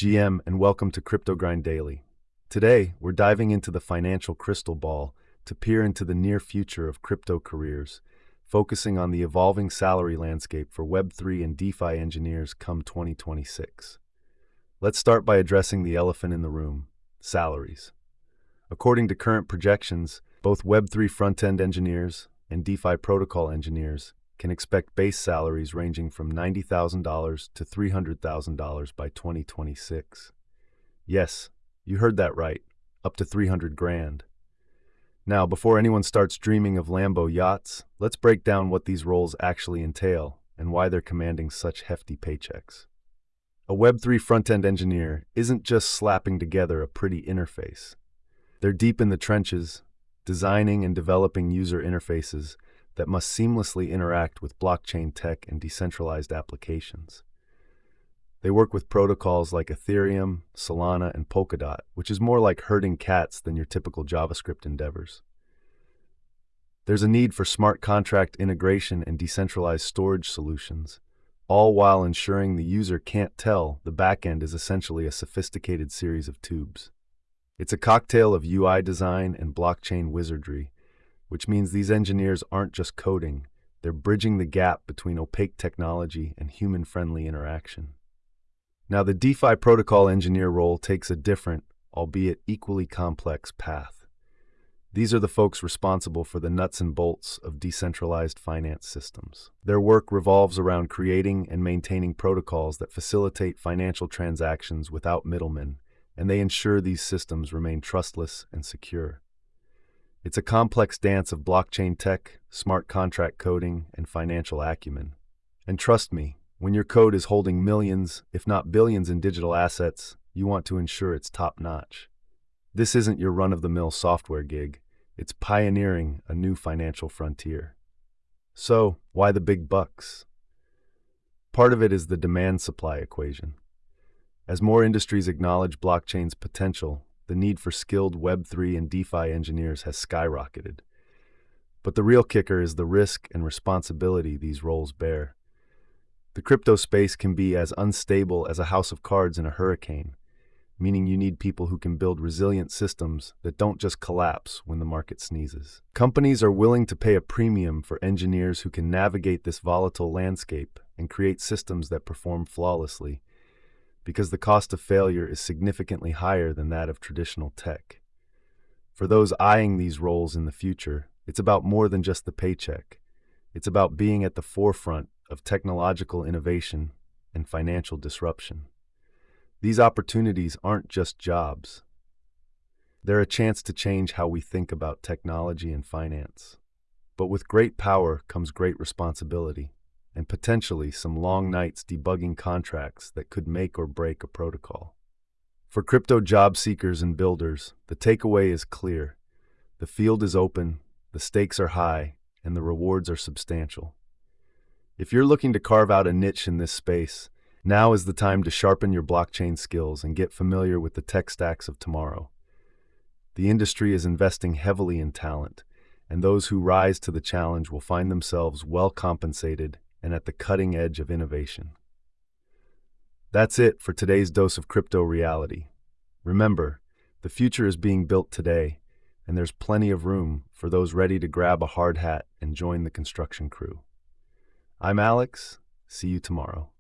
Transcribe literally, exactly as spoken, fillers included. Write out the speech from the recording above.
G M, and welcome to Crypto Grind Daily. Today, we're diving into the financial crystal ball to peer into the near future of crypto careers, focusing on the evolving salary landscape for Web three and DeFi engineers come twenty twenty-six. Let's start by addressing the elephant in the room: salaries. According to current projections, both Web three front-end engineers and DeFi protocol engineers can expect base salaries ranging from ninety thousand dollars to three hundred thousand dollars by twenty twenty-six. Yes, you heard that right, up to three hundred grand. Now, before anyone starts dreaming of Lambo yachts, let's break down what these roles actually entail and why they're commanding such hefty paychecks. A Web three front-end engineer isn't just slapping together a pretty interface. They're deep in the trenches, designing and developing user interfaces that must seamlessly interact with blockchain tech and decentralized applications. They work with protocols like Ethereum, Solana, and Polkadot, which is more like herding cats than your typical JavaScript endeavors. There's a need for smart contract integration and decentralized storage solutions, all while ensuring the user can't tell the backend is essentially a sophisticated series of tubes. It's a cocktail of U I design and blockchain wizardry, which means these engineers aren't just coding, they're bridging the gap between opaque technology and human-friendly interaction. Now, the DeFi protocol engineer role takes a different, albeit equally complex, path. These are the folks responsible for the nuts and bolts of decentralized finance systems. Their work revolves around creating and maintaining protocols that facilitate financial transactions without middlemen, and they ensure these systems remain trustless and secure. It's a complex dance of blockchain tech, smart contract coding, and financial acumen. And trust me, when your code is holding millions, if not billions in digital assets, you want to ensure it's top-notch. This isn't your run-of-the-mill software gig. It's pioneering a new financial frontier. So, why the big bucks? Part of it is the demand-supply equation. As more industries acknowledge blockchain's potential, the need for skilled Web three and DeFi engineers has skyrocketed. But the real kicker is the risk and responsibility these roles bear. The crypto space can be as unstable as a house of cards in a hurricane, meaning you need people who can build resilient systems that don't just collapse when the market sneezes. Companies are willing to pay a premium for engineers who can navigate this volatile landscape and create systems that perform flawlessly, because the cost of failure is significantly higher than that of traditional tech. For those eyeing these roles in the future, it's about more than just the paycheck. It's about being at the forefront of technological innovation and financial disruption. These opportunities aren't just jobs. They're a chance to change how we think about technology and finance. But with great power comes great responsibility, and potentially some long nights debugging contracts that could make or break a protocol. For crypto job seekers and builders, the takeaway is clear. The field is open, the stakes are high, and the rewards are substantial. If you're looking to carve out a niche in this space, now is the time to sharpen your blockchain skills and get familiar with the tech stacks of tomorrow. The industry is investing heavily in talent, and those who rise to the challenge will find themselves well compensated and at the cutting edge of innovation. That's it for today's dose of crypto reality. Remember, the future is being built today, and there's plenty of room for those ready to grab a hard hat and join the construction crew. I'm Alex. See you tomorrow.